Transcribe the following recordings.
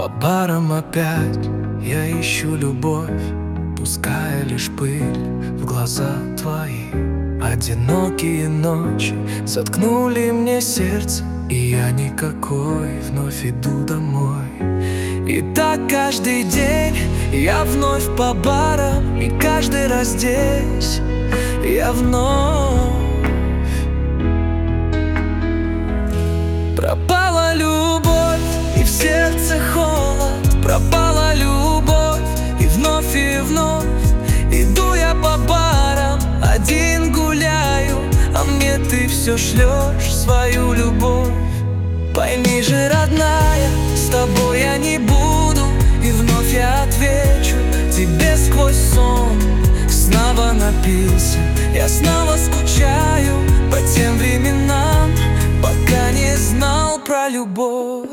По барам опять я ищу любовь, пуская лишь пыль в глаза твои. Одинокие ночи заткнули мне сердце, и я никакой вновь иду домой. И так каждый день я вновь по барам, и каждый раз здесь я вновь. Пропала любовь, и в сердце холод. Пропала любовь, и вновь иду я по барам, один гуляю, а мне ты все шлешь свою любовь. Пойми же, родная, с тобой я не буду, и вновь я отвечу тебе сквозь сон. Снова напился, я снова скучаю по тем временам, пока не знал про любовь.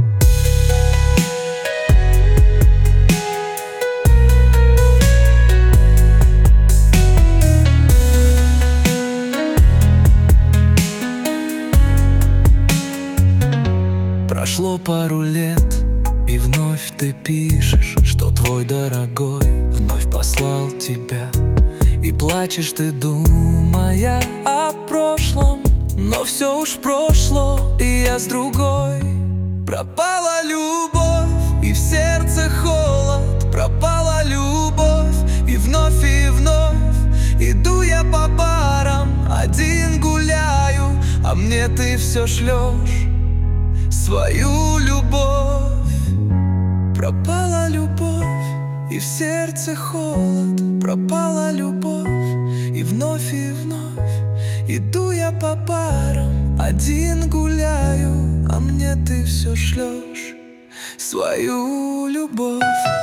Прошло пару лет, и вновь ты пишешь, что твой дорогой вновь послал тебя. И плачешь ты, думая о прошлом, но все уж прошло, и я с другой. Пропала любовь, и в сердце холод. Пропала любовь, и вновь иду я по барам, один гуляю, а мне ты все шлешь свою любовь. Пропала любовь, и в сердце холод. Пропала любовь, и вновь иду я по барам, один гуляю, а мне ты все шлешь свою любовь.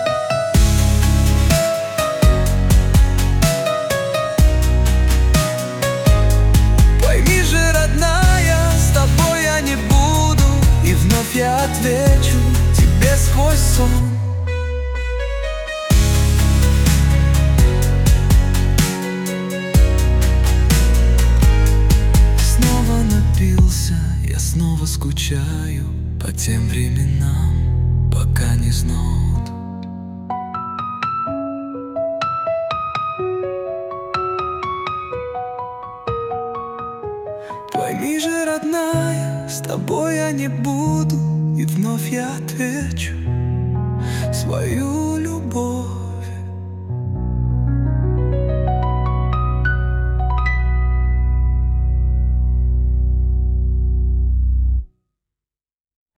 Пойми же, родная, с тобой я не буду, и вновь я отвечу тебе сквозь сон. Снова напился, я снова скучаю по тем временам, пока не знал. Пойми же, родная, с тобой я не буду, и вновь я отвечу свою